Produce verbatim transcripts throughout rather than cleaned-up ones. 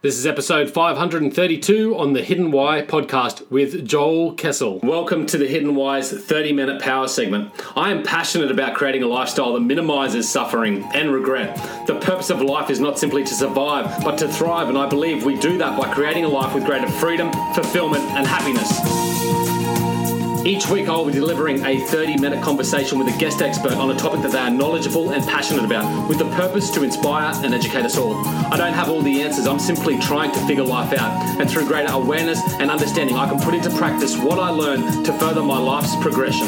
This is episode five hundred thirty-two on the Hidden Why podcast with Joel Kessel. Welcome to the Hidden Why's thirty minute power segment. I am passionate about creating a lifestyle that minimizes suffering and regret. The purpose of life is not simply to survive, but to thrive, and I believe we do that by creating a life with greater freedom, fulfillment, and happiness. Each week I will be delivering a thirty minute conversation with a guest expert on a topic that they are knowledgeable and passionate about, with the purpose to inspire and educate us all. I don't have all the answers, I'm simply trying to figure life out, and through greater awareness and understanding I can put into practice what I learn to further my life's progression.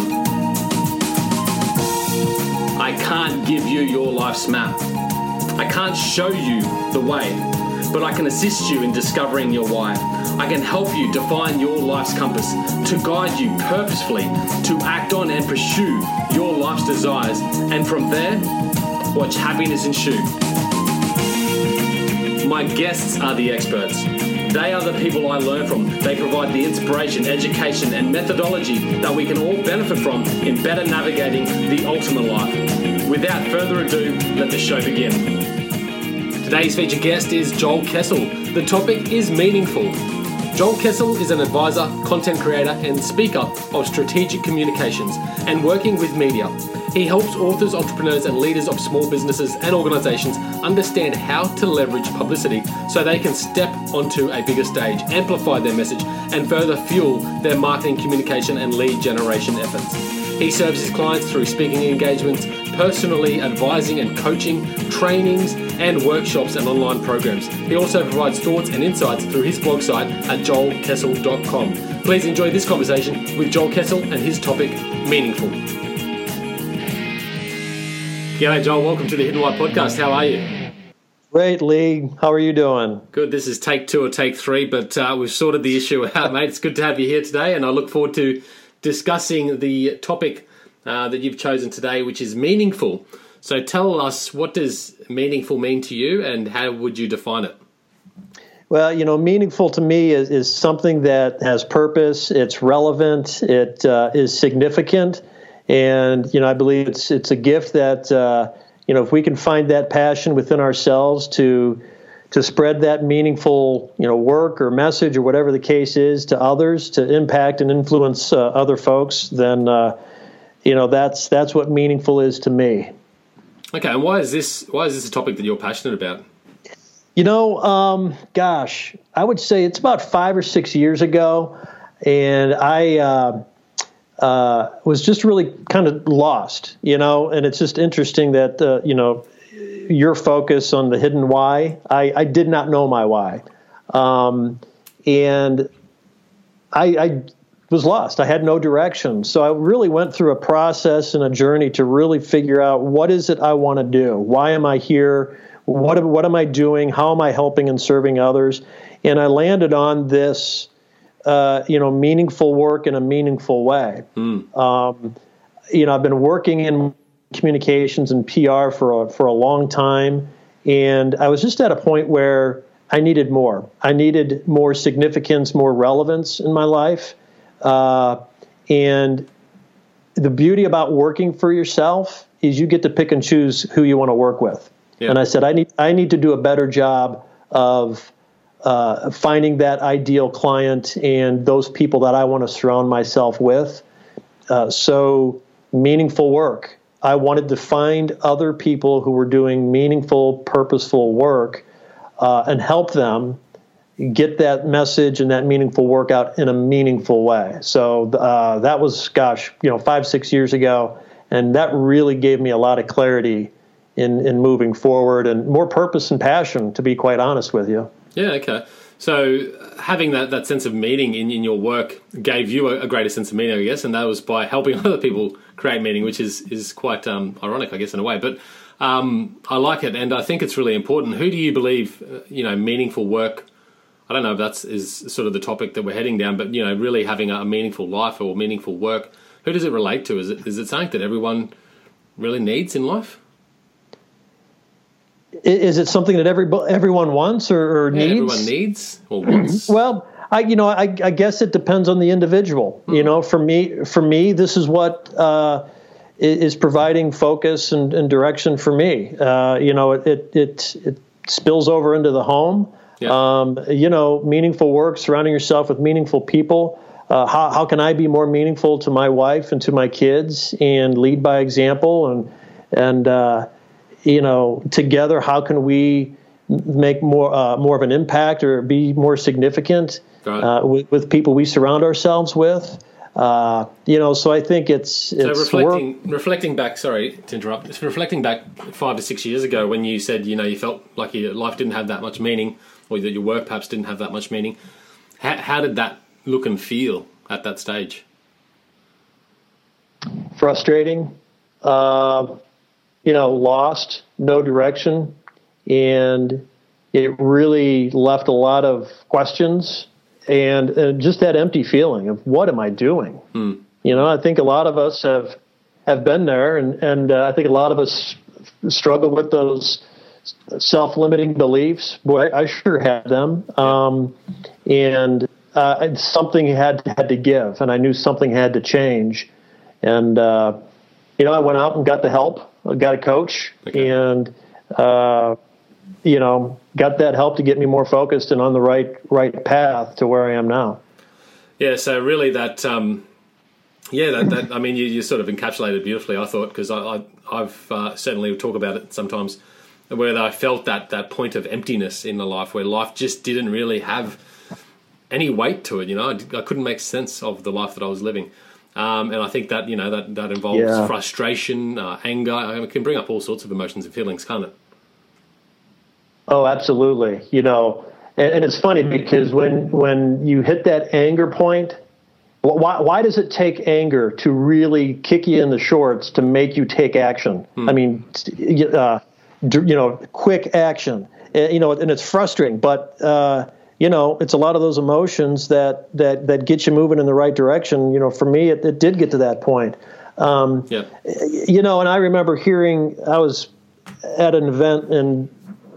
I can't give you your life's map. I can't show you the way, but I can assist you in discovering your why. I can help you define your life's compass, to guide you purposefully to act on and pursue your life's desires, and from there, watch happiness ensue. My guests are the experts. They are the people I learn from. They provide the inspiration, education, and methodology that we can all benefit from in better navigating the ultimate life. Without further ado, let the show begin. Today's featured guest is Joel Kessel. The topic is meaningful. Joel Kessel is an advisor, content creator, and speaker of strategic communications and working with media. He helps authors, entrepreneurs, and leaders of small businesses and organizations understand how to leverage publicity so they can step onto a bigger stage, amplify their message, and further fuel their marketing, communication, and lead generation efforts. He serves his clients through speaking engagements, personally advising and coaching, trainings, and workshops and online programs. He also provides thoughts and insights through his blog site at joel kessel dot com. Please enjoy this conversation with Joel Kessel and his topic, meaningful. G'day, Joel. Welcome to the Hidden Why podcast. How are you? Great, Lee. How are you doing? Good. This is take two or take three, but uh, we've sorted the issue out, mate. It's good to have you here today, and I look forward to discussing the topic uh, that you've chosen today, which is meaningful. So tell us, what does meaningful mean to you, and how would you define it? Well, you know, meaningful to me is, is something that has purpose, it's relevant, it uh, is significant, and, you know, I believe it's it's a gift that, uh, you know, if we can find that passion within ourselves to to spread that meaningful, you know, work or message or whatever the case is to others, to impact and influence uh, other folks, then, uh, you know, that's that's what meaningful is to me. Okay, and why is this why is this a topic that you're passionate about? You know, um, gosh, I would say it's about five or six years ago, and I uh, uh, was just really kind of lost, you know, and it's just interesting that, uh, you know, your focus on the hidden why. I, I did not know my why. Um, and I, I was lost. I had no direction. So I really went through a process and a journey to really figure out, what is it I want to do? Why am I here? What, what am I doing? How am I helping and serving others? And I landed on this, uh, you know, meaningful work in a meaningful way. Mm. Um, you know, I've been working in communications and P R for a, for a long time, and I was just at a point where I needed more. I needed more significance, more relevance in my life. Uh, and the beauty about working for yourself is you get to pick and choose who you want to work with. Yeah. And I said, I need I need to do a better job of uh, finding that ideal client and those people that I want to surround myself with. Uh, so meaningful work. I wanted to find other people who were doing meaningful, purposeful work uh, and help them get that message and that meaningful work out in a meaningful way. So uh, that was, gosh, you know, five, six years ago, and that really gave me a lot of clarity in, in moving forward and more purpose and passion, to be quite honest with you. Yeah, okay. So having that, that sense of meaning in, in your work gave you a, a greater sense of meaning, I guess, and that was by helping other people create meaning, which is, is quite um, ironic, I guess, in a way. But um, I like it, and I think it's really important. Who do you believe, uh, you know, meaningful work, I don't know if that's is sort of the topic that we're heading down, but, you know, really having a meaningful life or meaningful work, who does it relate to? Is it is it something that everyone really needs in life? Is it something that every, everyone wants or, or yeah, needs? Everyone needs or wants. Well, I, you know, I, I guess it depends on the individual. Hmm. You know, for me, for me, this is what uh, is providing focus and, and direction for me. Uh, you know, it, it it it spills over into the home. Yeah. Um, you know, meaningful work, surrounding yourself with meaningful people. Uh, how, how can I be more meaningful to my wife and to my kids and lead by example? And, and uh, you know, together, how can we make more uh, more of an impact or be more significant right. uh, with, with people we surround ourselves with? Uh, you know, so I think it's, it's so reflecting work. reflecting back. Sorry to interrupt. Reflecting back five to six years ago, when you said you know you felt like your life didn't have that much meaning, or that your work perhaps didn't have that much meaning. How, how did that look and feel at that stage? Frustrating, uh, you know, lost, no direction, and it really left a lot of questions and, and just that empty feeling of what am I doing? Hmm. You know, I think a lot of us have have been there, and and uh, I think a lot of us struggle with those self-limiting beliefs. Boy, I, I sure had them, um, and uh, something had had to give, and I knew something had to change, and uh, you know, I went out and got the help, I got a coach, okay. and uh, you know, got that help to get me more focused and on the right right path to where I am now. Yeah, so really that, um, yeah, that, that I mean, you, you sort of encapsulated beautifully, I thought, because I, I, I've uh, certainly talk about it sometimes, where I felt that, that point of emptiness in the life, where life just didn't really have any weight to it, you know. I, I couldn't make sense of the life that I was living. Um, and I think that, you know, that, that involves yeah. frustration, uh, anger. I mean, it can bring up all sorts of emotions and feelings, can't it? Oh, absolutely. You know, and, and it's funny because when when you hit that anger point, why why does it take anger to really kick you in the shorts to make you take action? Hmm. I mean, uh, you know, quick action. You know, and it's frustrating, but uh, you know, it's a lot of those emotions that that that get you moving in the right direction. You know, for me, it, it did get to that point. Um, yeah. You know, and I remember hearing, I was at an event and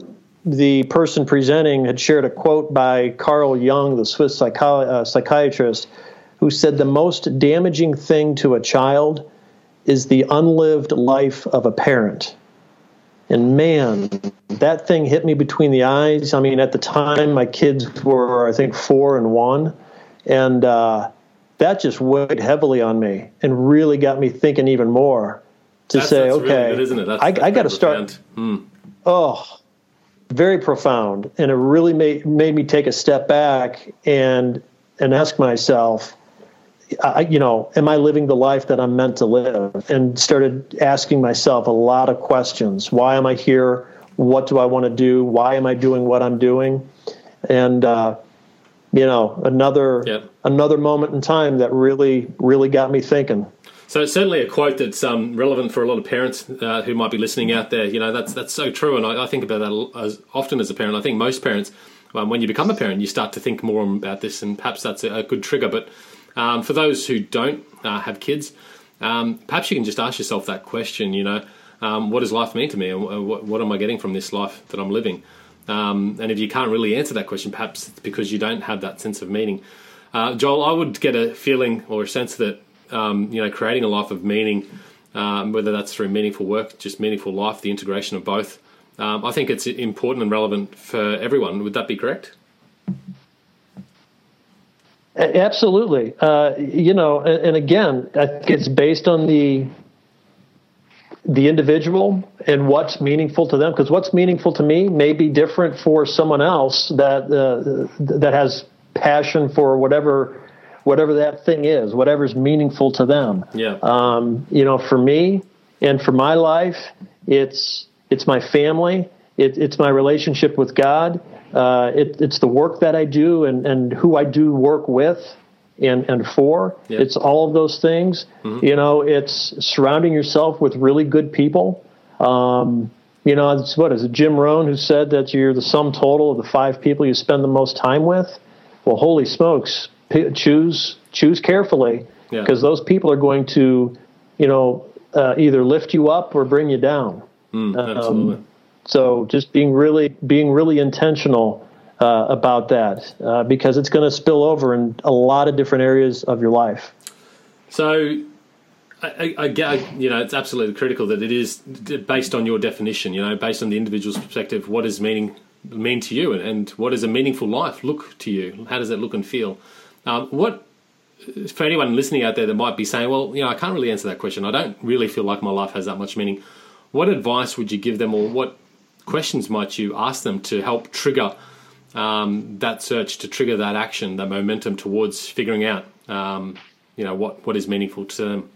the person presenting had shared a quote by Carl Jung, the Swiss psychi- uh, psychiatrist, who said the most damaging thing to a child is the unlived life of a parent. And man, that thing hit me between the eyes. I mean, at the time, my kids were, I think, four and one. And uh, that just weighed heavily on me and really got me thinking even more to that's, say, that's okay, really good, isn't it? That's, I, that's I got to start. Hmm. Oh, very profound, and it really made made me take a step back and and ask myself, I, you know, am I living the life that I'm meant to live? And started asking myself a lot of questions. Why am I here? What do I want to do? Why am I doing what I'm doing? And uh, you know, another yep. another moment in time that really really got me thinking. So it's certainly a quote that's um, relevant for a lot of parents uh, who might be listening out there. You know, that's that's so true, and I, I think about that as often as a parent. I think most parents, um, when you become a parent, you start to think more about this, and perhaps that's a, a good trigger. But um, for those who don't uh, have kids, um, perhaps you can just ask yourself that question. You know, um, what does life mean to me, and what, what am I getting from this life that I'm living? Um, and if you can't really answer that question, perhaps it's because you don't have that sense of meaning. Uh, Joel, I would get a feeling or a sense that Um, you know, creating a life of meaning, um, whether that's through meaningful work, just meaningful life, the integration of both. Um, I think it's important and relevant for everyone. Would that be correct? Absolutely. Uh, you know, and, and again, I think it's based on the the individual and what's meaningful to them. Because what's meaningful to me may be different for someone else that uh, that has passion for whatever. Whatever that thing is, whatever's meaningful to them. Yeah. Um, you know, for me and for my life, it's it's my family, it, it's my relationship with God, uh, it, it's the work that I do and, and who I do work with and, and for. Yeah. It's all of those things. Mm-hmm. You know, it's surrounding yourself with really good people. Um, you know, it's, what is it, Jim Rohn, who said that you're the sum total of the five people you spend the most time with? Well, holy smokes. Choose choose carefully, because yeah. those people are going to, you know, uh, either lift you up or bring you down. Mm, absolutely. Um, so just being really being really intentional uh, about that, uh, because it's going to spill over in a lot of different areas of your life. So, I, I, I, you know, it's absolutely critical that it is based on your definition. You know, based on the individual's perspective, what does meaning mean to you, and, and what does a meaningful life look to you? How does it look and feel? Um, what for anyone listening out there that might be saying, well, you know, I can't really answer that question. I don't really feel like my life has that much meaning. What advice would you give them, or what questions might you ask them to help trigger um, that search, to trigger that action, that momentum towards figuring out, um, you know, what, what is meaningful to them?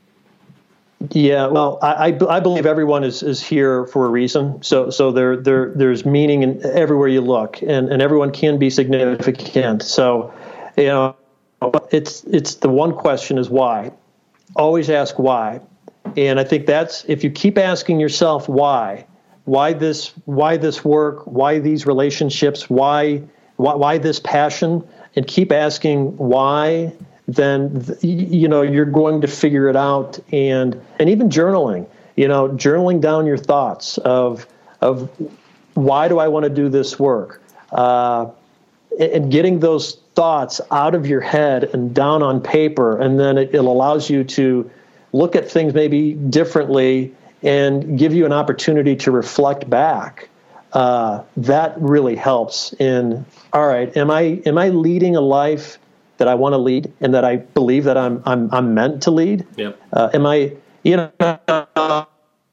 Yeah, well, I, I, I believe everyone is, is here for a reason. So so there there there's meaning in everywhere you look, and, and everyone can be significant. So, you know, it's it's the one question is why. Always ask why, and I think that's if you keep asking yourself why, why this why this work, why these relationships, why why, why this passion, and keep asking why, then you know you're going to figure it out. And and even journaling, you know, journaling down your thoughts of of why do I want to do this work, uh, and getting those thoughts out of your head and down on paper, and then it, it allows you to look at things maybe differently and give you an opportunity to reflect back. Uh, that really helps in, all right, am I am I leading a life that I want to lead and that I believe that I'm I'm I'm meant to lead? Yep. Uh, am I, you know, uh,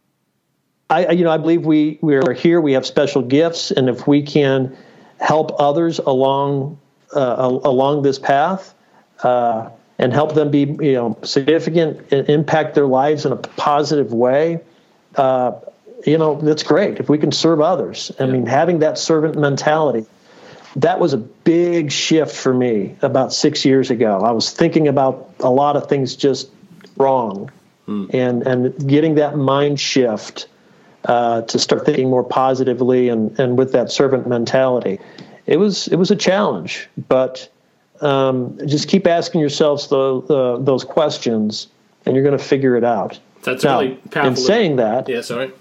I you know I believe we we are here. We have special gifts, and if we can help others along uh, along this path uh, and help them be you know significant and impact their lives in a positive way, uh, you know that's great. If we can serve others, I yeah. mean, having that servant mentality. That was a big shift for me about six years ago. I was thinking about a lot of things just wrong, hmm. and and getting that mind shift uh, to start thinking more positively and, and with that servant mentality. It was it was a challenge, but um, just keep asking yourselves the, the, those questions, and you're going to figure it out. That's now, really powerful. In saying that, yeah, sorry.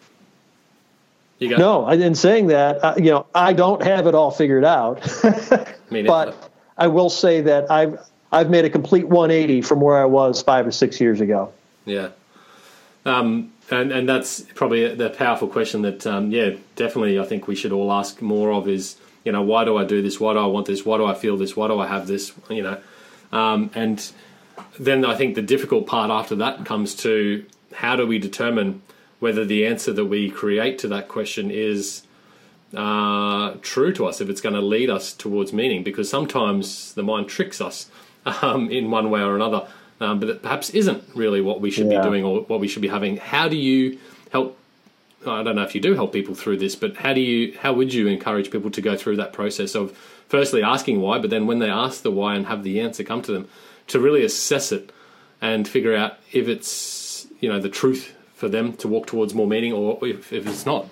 You got no, in saying that, uh, you know, I don't have it all figured out, but I will say that I've I've made a complete one eighty from where I was five or six years ago. Yeah, um, and and that's probably the powerful question that, um, yeah, definitely I think we should all ask more of is, you know, why do I do this? Why do I want this? Why do I feel this? Why do I have this? You know, um, and then I think the difficult part after that comes to how do we determine whether the answer that we create to that question is uh, true to us, if it's going to lead us towards meaning, because sometimes the mind tricks us um, in one way or another, um, but it perhaps isn't really what we should yeah. be doing or what we should be having. How do you help, I don't know if you do help people through this, but how do you, how would you encourage people to go through that process of firstly asking why, but then when they ask the why and have the answer come to them, to really assess it and figure out if it's, you know, the truth for them to walk towards more meaning, or if, if it's not?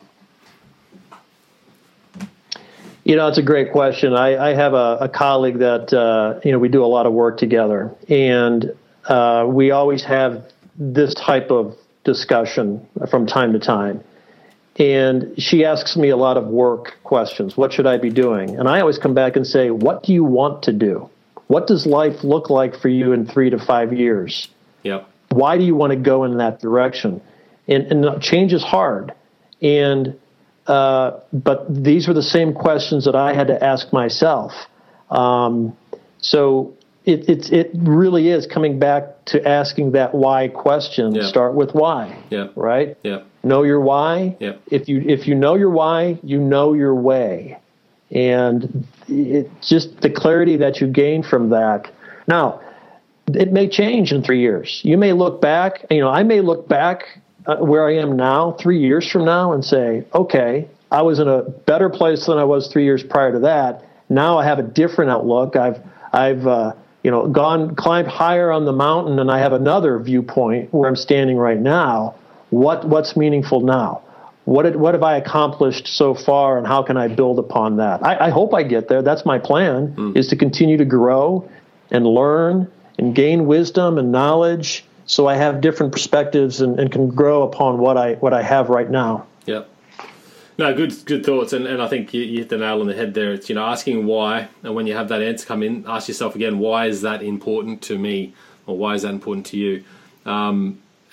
You know, it's a great question. I, I have a, a colleague that, uh, you know, we do a lot of work together, and uh, we always have this type of discussion from time to time. And she asks me a lot of work questions. What should I be doing? And I always come back and say, what do you want to do? What does life look like for you in three to five years? Yep. Why do you want to go in that direction? And, and change is hard. And uh, but these were the same questions that I had to ask myself. Um, so it, it it really is coming back to asking that why question. Yeah. Start with why. Yeah. Right. Yeah. Know your why. Yeah. If you if you know your why, you know your way, and it just the clarity that you gain from that. Now, it may change in three years. You may look back. You know, I may look back uh, where I am now, three years from now, and say, okay, I was in a better place than I was three years prior to that. Now I have a different outlook. I've, I've, uh, you know, gone climbed higher on the mountain, and I have another viewpoint where I'm standing right now. What, what's meaningful now? What, did, what have I accomplished so far, and how can I build upon that? I, I hope I get there. That's my plan, mm. is to continue to grow and learn and gain wisdom and knowledge, so I have different perspectives and, and can grow upon what I what I have right now. Yeah. No, good good thoughts, and, and I think you, you hit the nail on the head there. It's, you know, asking why, and when you have that answer come in, ask yourself again, why is that important to me, or why is that important to you? Um,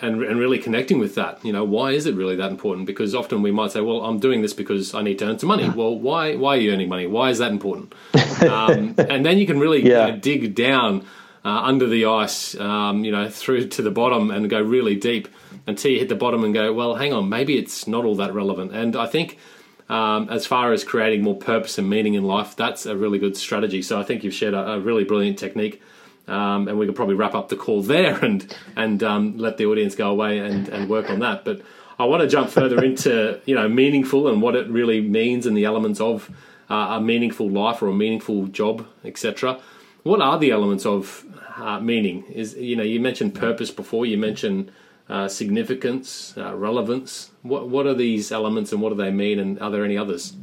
and and really connecting with that. You know, why is it really that important? Because often we might say, well, I'm doing this because I need to earn some money. Well, why why are you earning money? Why is that important? Um, and then you can really yeah. you know, dig down uh, under the ice, um, you know, through to the bottom and go really deep until you hit the bottom and go, well, hang on, maybe it's not all that relevant. And I think um, as far as creating more purpose and meaning in life, that's a really good strategy. So I think you've shared a, a really brilliant technique. Um, and we could probably wrap up the call there and and um, let the audience go away and, and work on that. But I want to jump further into, you know, meaningful and what it really means and the elements of uh, a meaningful life or a meaningful job, et cetera. What are the elements of uh, meaning? Is you know, you mentioned purpose before. You mentioned uh, significance, uh, relevance. What what are these elements and what do they mean? And are there any others?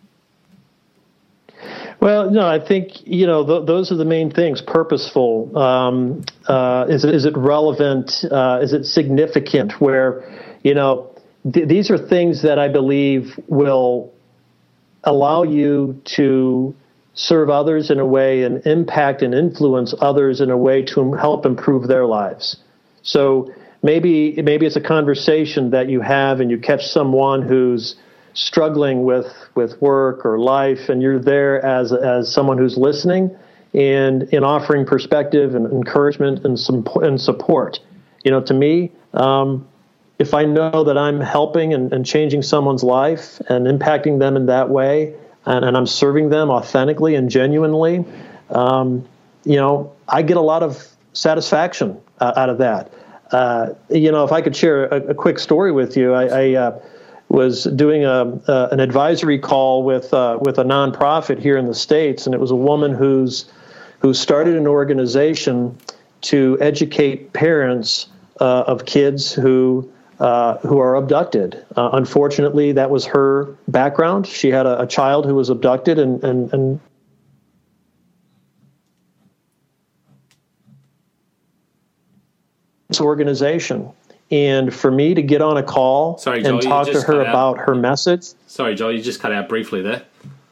Well, no, I think, you know, th- those are the main things. Purposeful. Um, uh, is it, is it relevant? Uh, is it significant? Where, you know, th- these are things that I believe will allow you to serve others in a way and impact and influence others in a way to help improve their lives. So maybe, maybe it's a conversation that you have and you catch someone who's struggling with, with work or life, and you're there as as someone who's listening and in offering perspective and encouragement and some and support. You know, to me, um, if I know that I'm helping and, and changing someone's life and impacting them in that way, and, and I'm serving them authentically and genuinely, um, you know, I get a lot of satisfaction uh, out of that. Uh, you know, if I could share a, a quick story with you, I. I uh, was doing a, uh, an advisory call with uh, with a nonprofit here in the States, and it was a woman who's who started an organization to educate parents uh, of kids who uh, who are abducted. Uh, unfortunately, that was her background. She had a, a child who was abducted, and and, and this organization. And for me to get on a call Sorry, Joel, and talk to her about her message. Sorry, Joel, you just cut out briefly there.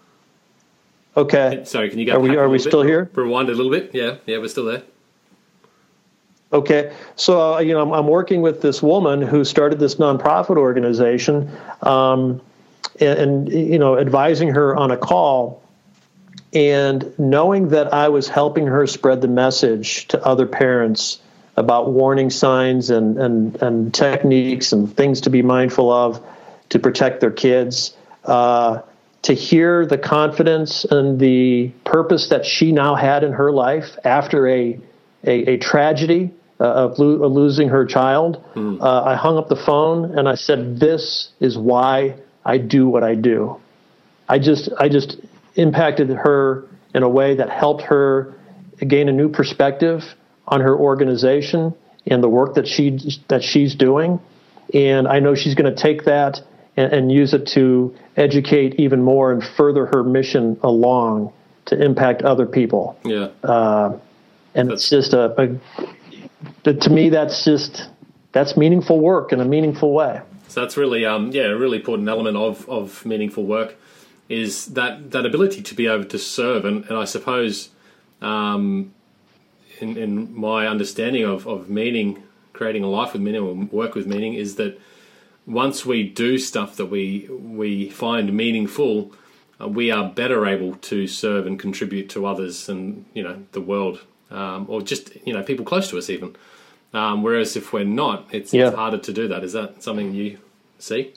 Okay. Sorry, can you go Are back we, a are we bit? still here? Rewind a little bit. Yeah, yeah, we're still there. Okay. So, uh, you know, I'm, I'm working with this woman who started this nonprofit organization um, and, and, you know, advising her on a call. And knowing that I was helping her spread the message to other parents about warning signs and, and, and techniques and things to be mindful of to protect their kids, uh, to hear the confidence and the purpose that she now had in her life after a a, a tragedy uh, of, lo- of losing her child, mm. uh, I hung up the phone and I said, "This is why I do what I do." I just I just impacted her in a way that helped her gain a new perspective on her organization and the work that she that she's doing, and I know she's going to take that and, and use it to educate even more and further her mission along to impact other people. Yeah, uh, and that's, it's just a, a to me that's just that's meaningful work in a meaningful way. So that's really um yeah a really important element of of meaningful work is that that ability to be able to serve, and and I suppose. Um, In, in my understanding of, of meaning, creating a life with meaning or work with meaning, is that once we do stuff that we we find meaningful, uh, we are better able to serve and contribute to others and, you know, the world, um, or just, you know, people close to us even. Um, whereas if we're not, it's, yeah. it's harder to do that. Is that something you see?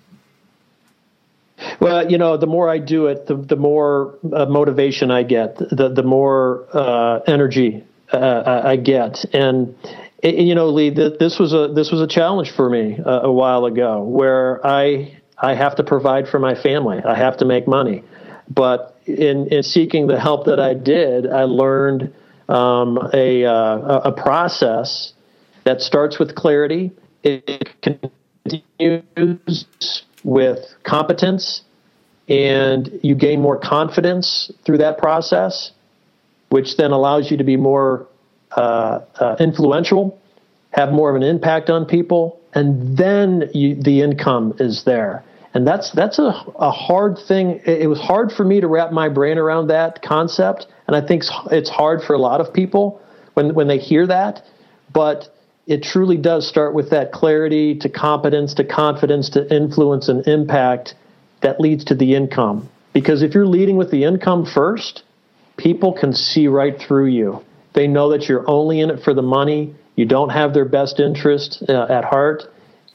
Well, you know, the more I do it, the, the more uh, motivation I get, the, the more uh, energy Uh, I get. And, you know, Lee, th- this was a this was a challenge for me uh, a while ago, where I I have to provide for my family. I have to make money. But in, in seeking the help that I did, I learned um, a uh, a process that starts with clarity. It continues with competence, and you gain more confidence through that process, which then allows you to be more uh, uh, influential, have more of an impact on people, and then you, the income is there. And that's that's a, a hard thing. It was hard for me to wrap my brain around that concept, and I think it's hard for a lot of people when when they hear that. But it truly does start with that clarity to competence, to confidence, to influence and impact that leads to the income. Because if you're leading with the income first, people can see right through you. They know that you're only in it for the money. You don't have their best interest uh, at heart,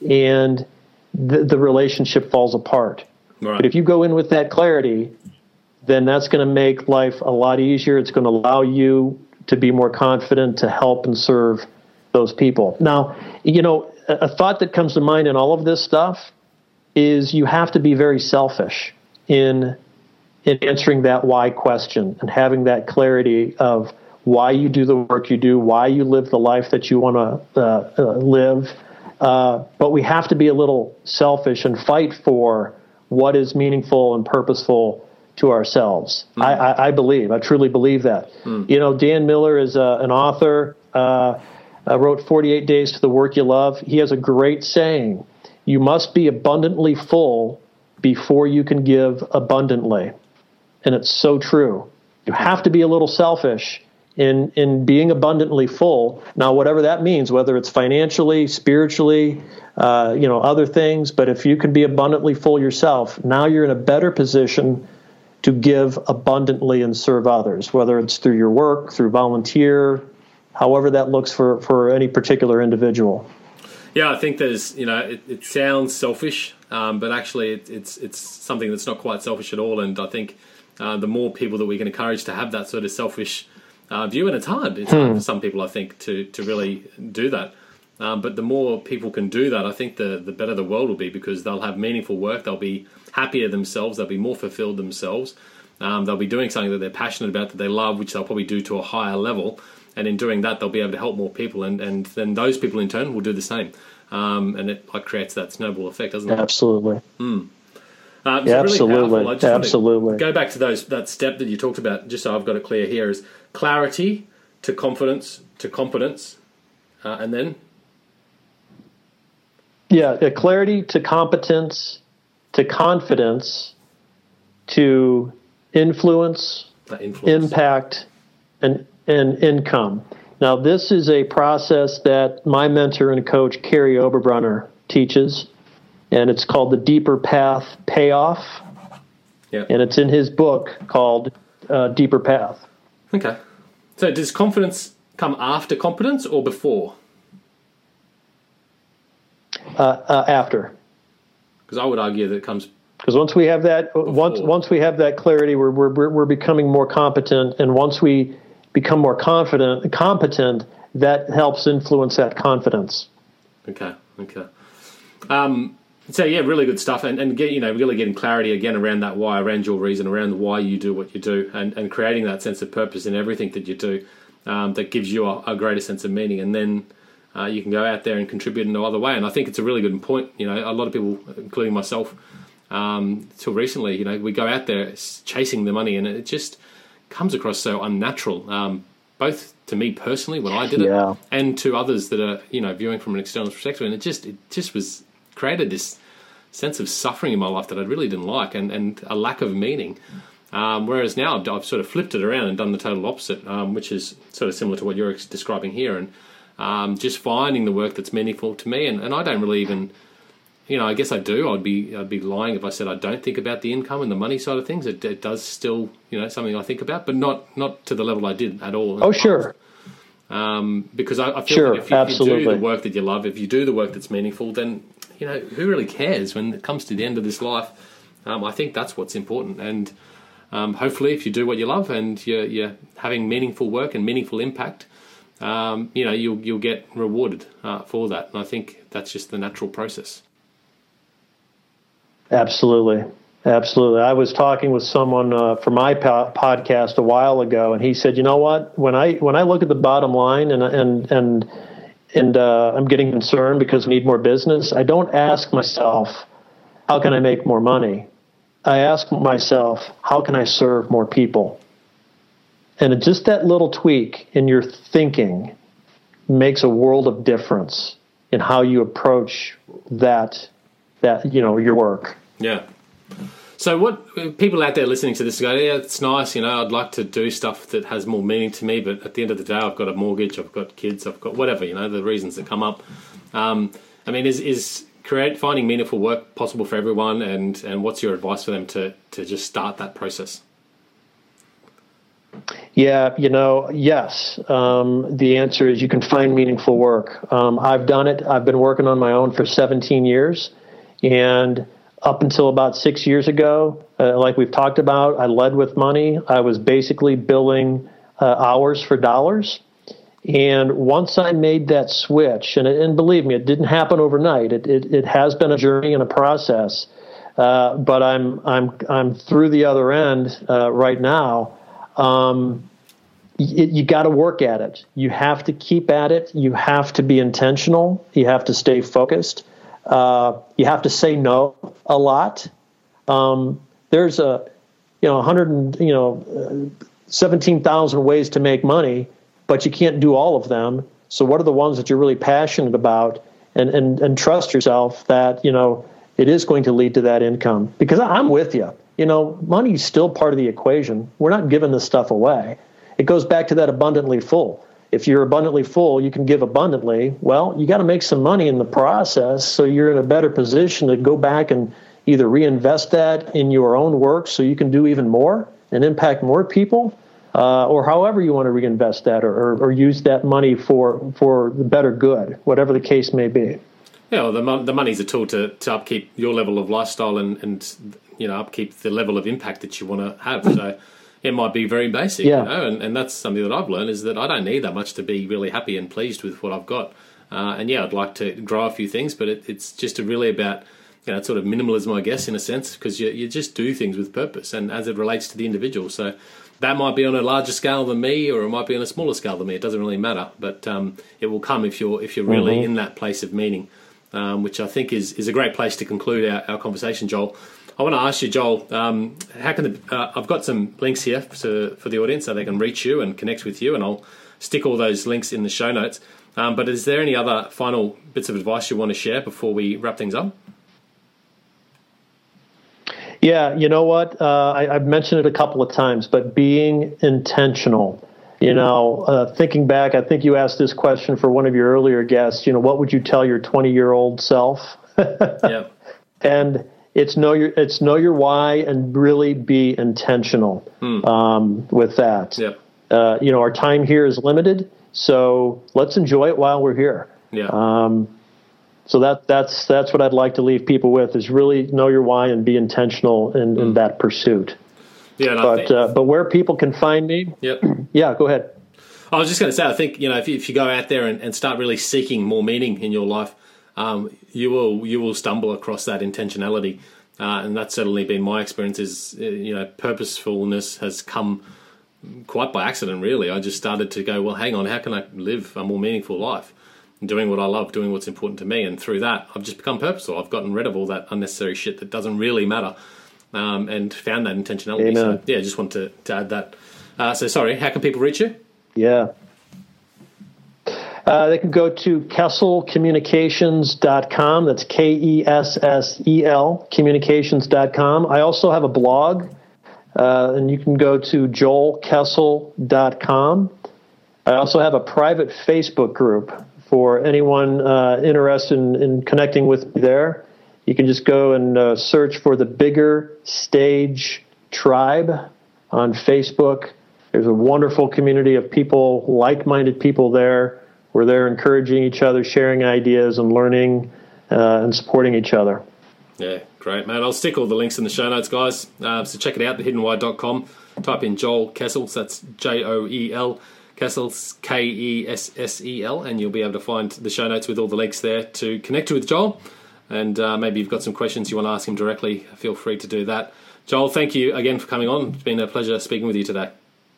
and the, the relationship falls apart. Right. But if you go in with that clarity, then that's going to make life a lot easier. It's going to allow you to be more confident to help and serve those people. Now, you know, a, a thought that comes to mind in all of this stuff is you have to be very selfish in in answering that why question and having that clarity of why you do the work you do, why you live the life that you want to uh, uh, live. Uh, but we have to be a little selfish and fight for what is meaningful and purposeful to ourselves. Mm. I, I, I believe, I truly believe that. Mm. You know, Dan Miller is uh, an author, uh, uh, wrote forty-eight Days to the Work You Love. He has a great saying, you must be abundantly full before you can give abundantly. And it's so true. You have to be a little selfish in in being abundantly full. Now, whatever that means, whether it's financially, spiritually, uh, you know, other things, but if you can be abundantly full yourself, now you're in a better position to give abundantly and serve others, whether it's through your work, through volunteer, however that looks for, for any particular individual. Yeah, I think there's, you know, it, it sounds selfish, um, but actually it, it's it's something that's not quite selfish at all. And I think uh, the more people that we can encourage to have that sort of selfish uh, view, and it's hard, it's hmm. hard for some people, I think, to, to really do that. Um, but the more people can do that, I think the, the better the world will be, because they'll have meaningful work, they'll be happier themselves, they'll be more fulfilled themselves, um, they'll be doing something that they're passionate about, that they love, which they'll probably do to a higher level. And in doing that, they'll be able to help more people, and, and then those people in turn will do the same. Um, and it like creates that snowball effect, doesn't it? Absolutely. Mm. Uh, yeah, absolutely. Really absolutely. Go back to those that step that you talked about, just so I've got it clear here, is clarity to confidence to competence, uh, and then? Yeah, uh, clarity to competence to confidence to influence, influence. impact, and and income. Now, this is a process that my mentor and coach, Carrie Oberbrunner, teaches, and it's called the Deeper Path Payoff. Yep. And it's in his book called uh, Deeper Path. Okay. So does confidence come after competence or before? Uh, uh, after. Because I would argue that it comes Because once we have that, before. once once we have that clarity, we're we're we're becoming more competent, and once we become more confident, competent, that helps influence that confidence. Okay, okay. Um, so yeah, really good stuff, and and get, you know, really getting clarity again around that why, around your reason, around why you do what you do, and, and creating that sense of purpose in everything that you do, um, that gives you a, a greater sense of meaning, and then uh, you can go out there and contribute in no other way. And I think it's a really good point. You know, a lot of people, including myself, um, till recently, you know, we go out there chasing the money, and it just comes across so unnatural, um, both to me personally when I did it, yeah. and to others that are, you know, viewing from an external perspective. And it just it just was created this sense of suffering in my life that I really didn't like, and, and a lack of meaning. Um, whereas now I've, I've sort of flipped it around and done the total opposite, um, which is sort of similar to what you're describing here, and um, just finding the work that's meaningful to me. And, and I don't really even, you know, I guess I do. I'd be I'd be lying if I said I don't think about the income and the money side of things. It, it does still, you know, something I think about, but not not to the level I did at all. Oh, sure. Um, because I, I feel sure, like if you, if you do absolutely. the work that you love, if you do the work that's meaningful, then, you know, who really cares when it comes to the end of this life? Um, I think that's what's important. And um, hopefully if you do what you love and you're, you're having meaningful work and meaningful impact, um, you know, you'll, you'll get rewarded uh, for that. And I think that's just the natural process. Absolutely. Absolutely. I was talking with someone uh, for my po- podcast a while ago, and he said, you know what, when I when I look at the bottom line and and and and uh, I'm getting concerned because I need more business, I don't ask myself, how can I make more money? I ask myself, how can I serve more people? And just that little tweak in your thinking makes a world of difference in how you approach that, that you know, your work. Yeah. So what people out there listening to this go, yeah, it's nice, you know, I'd like to do stuff that has more meaning to me, but at the end of the day, I've got a mortgage, I've got kids, I've got whatever, you know, the reasons that come up. Um, I mean, is is create finding meaningful work possible for everyone, and, and what's your advice for them to, to just start that process? Yeah, you know, yes. Um, the answer is you can find meaningful work. Um, I've done it. I've been working on my own for seventeen years, and up until about six years ago, uh, like we've talked about, I led with money. I was basically billing uh, hours for dollars. And once I made that switch, and, it, and believe me, it didn't happen overnight. It, it, it has been a journey and a process. Uh, but I'm I'm I'm through the other end uh, right now. Um, you, you got to work at it. You have to keep at it. You have to be intentional. You have to stay focused. Uh, you have to say no a lot. Um, there's a, you know, one hundred, you know, uh, seventeen thousand ways to make money, but you can't do all of them. So what are the ones that you're really passionate about? And, and, and trust yourself that, you know, it is going to lead to that income. Because I'm with you. You know, money is still part of the equation. We're not giving this stuff away. It goes back to that abundantly full. If you're abundantly full, you can give abundantly. Well, you got to make some money in the process so you're in a better position to go back and either reinvest that in your own work so you can do even more and impact more people, uh, or however you want to reinvest that or, or, or use that money for for the better good, whatever the case may be. Yeah, well, the, mon- the money's a tool to, to upkeep your level of lifestyle and, and, you know, upkeep the level of impact that you want to have. So it might be very basic, yeah. you know, and, and that's something that I've learned is that I don't need that much to be really happy and pleased with what I've got. Uh, and yeah, I'd like to grow a few things, but it, it's just really about, you know, sort of minimalism, I guess, in a sense, because you, you just do things with purpose and as it relates to the individual. So that might be on a larger scale than me, or it might be on a smaller scale than me. It doesn't really matter, but um, it will come if you're if you're really mm-hmm. in that place of meaning, um, which I think is is a great place to conclude our, our conversation, Joel. I want to ask you, Joel, um, how can the, uh, I've got some links here to, for the audience so they can reach you and connect with you, and I'll stick all those links in the show notes. Um, but is there any other final bits of advice you want to share before we wrap things up? Yeah, you know what? Uh, I, I've mentioned it a couple of times, but being intentional. You know, uh, thinking back, I think you asked this question for one of your earlier guests. You know, what would you tell your twenty-year-old self? Yeah. And It's know your it's know your why and really be intentional hmm. um, with that. Yep. Uh, you know, our time here is limited, so let's enjoy it while we're here. Yeah. Um, so that that's that's what I'd like to leave people with is really know your why and be intentional in, hmm. in that pursuit. Yeah. And but I think, uh, but where people can find me. Yep. Yeah. Go ahead. I was just going to say, I think you know if you, if you go out there and, and start really seeking more meaning in your life. Um, you will you will stumble across that intentionality, uh, and that's certainly been my experience. Is you know purposefulness has come quite by accident. Really, I just started to go, well, hang on, how can I live a more meaningful life, doing what I love, doing what's important to me, and through that, I've just become purposeful. I've gotten rid of all that unnecessary shit that doesn't really matter, um, and found that intentionality. Amen. So yeah, just want to, to add that. Uh, so sorry, how can people reach you? Yeah. Uh, they can go to kessel communications dot com. That's K E S S E L, communications dot com. I also have a blog, uh, and you can go to joel kessel dot com. I also have a private Facebook group for anyone uh, interested in, in connecting with me there. You can just go and uh, search for the Bigger Stage Tribe on Facebook. There's a wonderful community of people, like-minded people there. We're there encouraging each other, sharing ideas, and learning uh, and supporting each other. Yeah, great, man. I'll stick all the links in the show notes, guys. Uh, so check it out, the hidden why dot com. Type in Joel Kessel, so that's J O E L, Kessel, K E S S E L, and you'll be able to find the show notes with all the links there to connect with Joel. And uh, maybe you've got some questions you want to ask him directly, feel free to do that. Joel, thank you again for coming on. It's been a pleasure speaking with you today.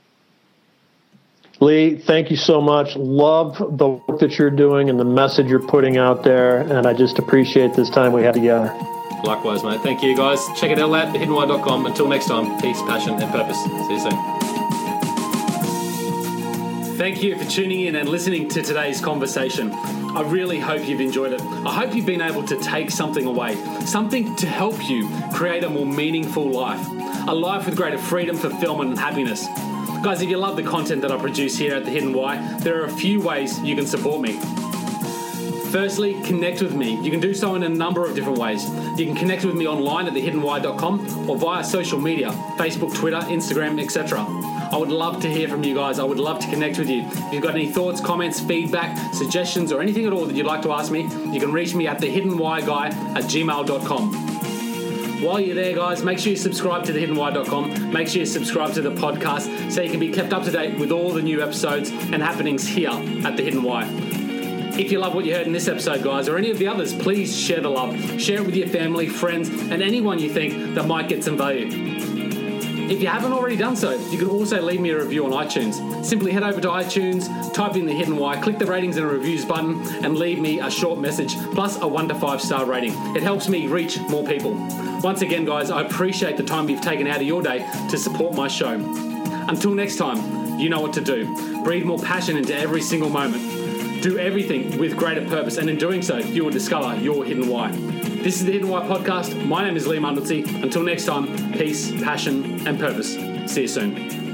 Lee, thank you so much. Love the work that you're doing and the message you're putting out there, and I just appreciate this time we had together. Likewise, mate. Thank you, guys. Check it out at the hidden why dot com. Until next time, peace, passion, and purpose. See you soon. Thank you for tuning in and listening to today's conversation. I really hope you've enjoyed it. I hope you've been able to take something away, something to help you create a more meaningful life, a life with greater freedom, fulfillment, and happiness. Guys, if you love the content that I produce here at The Hidden Why, there are a few ways you can support me. Firstly, connect with me. You can do so in a number of different ways. You can connect with me online at the hidden why dot com or via social media, Facebook, Twitter, Instagram, et cetera. I would love to hear from you guys. I would love to connect with you. If you've got any thoughts, comments, feedback, suggestions, or anything at all that you'd like to ask me, you can reach me at the hidden why guy at gmail dot com. While you're there, guys, make sure you subscribe to the hidden why dot com. Make sure you subscribe to the podcast so you can be kept up to date with all the new episodes and happenings here at The Hidden Why. If you love what you heard in this episode, guys, or any of the others, please share the love. Share it with your family, friends, and anyone you think that might get some value. If you haven't already done so, you can also leave me a review on iTunes. Simply head over to iTunes, type in The Hidden Why, click the ratings and reviews button, and leave me a short message, plus a one to five star rating. It helps me reach more people. Once again, guys, I appreciate the time you've taken out of your day to support my show. Until next time, you know what to do. Breathe more passion into every single moment. Do everything with greater purpose, and in doing so, you will discover your hidden why. This is the Hidden Why Podcast. My name is Lee Mundelsey. Until next time, peace, passion, and purpose. See you soon.